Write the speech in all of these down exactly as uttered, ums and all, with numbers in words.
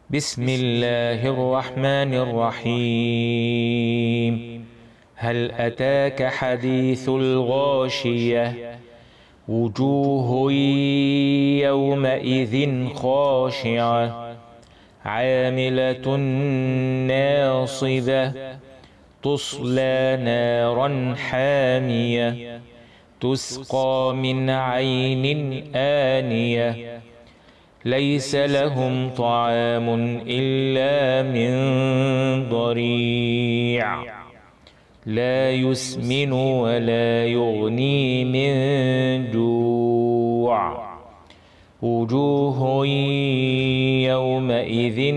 بسم الله الرحمن الرحيم. هل أتاك حديث الغاشية؟ وجوه يومئذ خاشعة عاملة ناصبة تصلى نارا حامية تسقى من عين آنية ليس لهم طعام إلا من ضريع لا يسمن ولا يغني من جوع وجوه يومئذ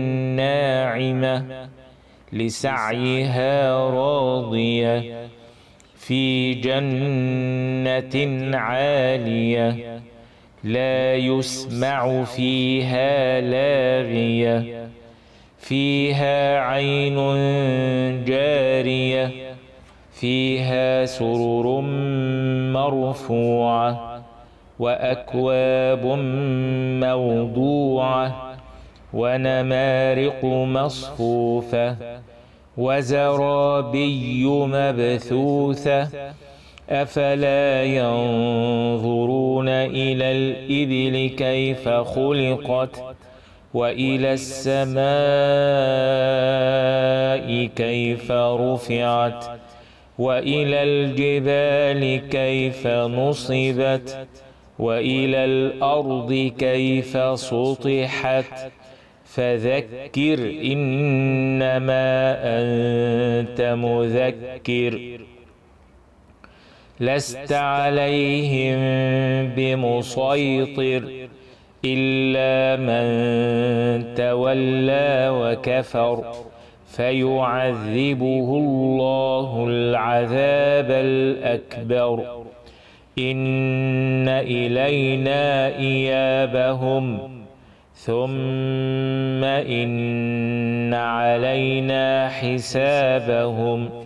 ناعمة لسعيها راضية في جنة عالية لا يسمع فيها لاغية فيها عين جارية فيها سرر مرفوعة وأكواب موضوعة ونمارق مصفوفة وزرابي مبثوثة أفلا ينظرون إلى الإبل كيف خلقت وإلى السماء كيف رفعت وإلى الجبال كيف نصبت وإلى الأرض كيف سطحت فذكر إنما أنت مذكر لست عليهم بمسيطر إلا من تولى وكفر فيعذبه الله العذاب الأكبر إن إلينا إيابهم ثم إن علينا حسابهم